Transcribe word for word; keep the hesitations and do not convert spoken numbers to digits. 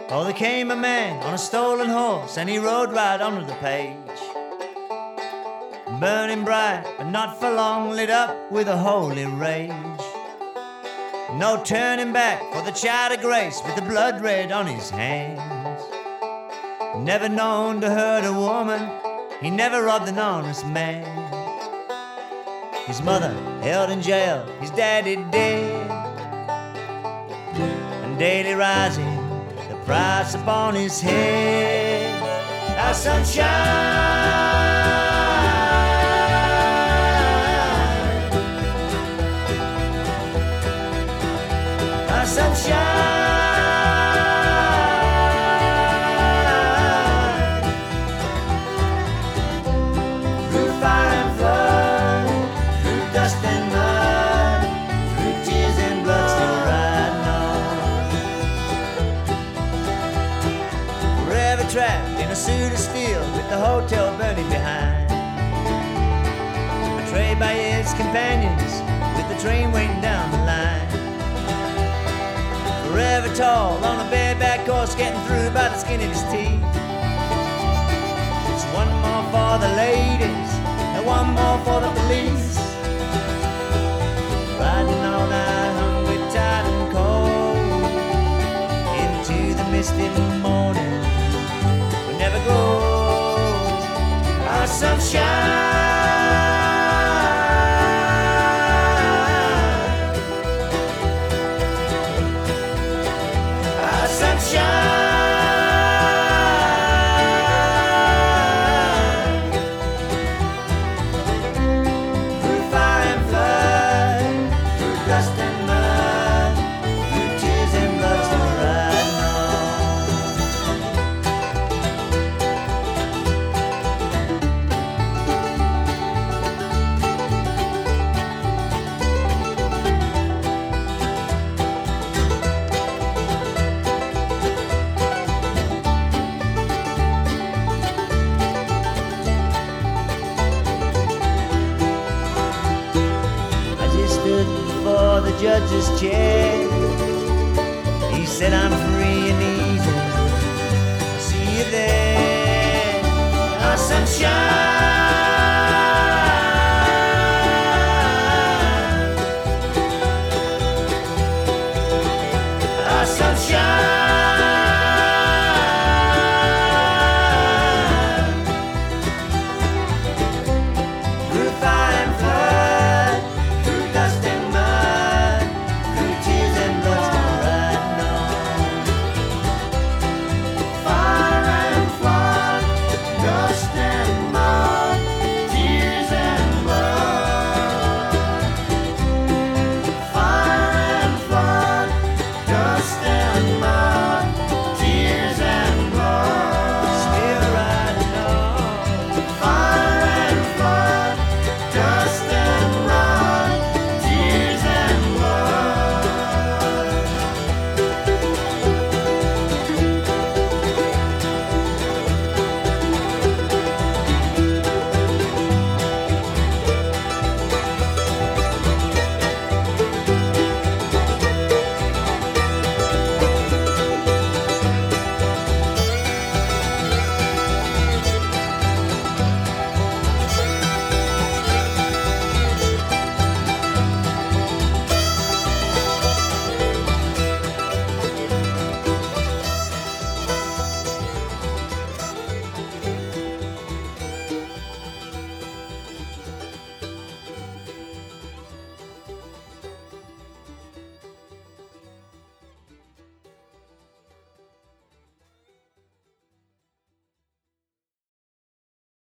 Oh, there came a man on a stolen horse, and he rode right onto the page. Burning bright, but not for long, lit up with a holy rage. No turning back for the child of grace with the blood red on his hands. Never known to hurt a woman, he never robbed an honest man. His mother held in jail, his daddy dead, and daily rising the price upon his head. Our sunshine, our sunshine. Trapped in a suit of steel with the hotel burning behind, betrayed by his companions with the train waiting down the line. Forever tall on a bareback horse, getting through by the skin of his teeth. It's one more for the ladies and one more for the police. Riding all night hungry, tired and cold, into the misty morning never goes. Our sunshine, our sunshine. Through fire and flood, through dust and mud, through tears and blood, still riding on. Before the judge's chair, he said, I'm free and easy, I'll see you there. Our sunshine.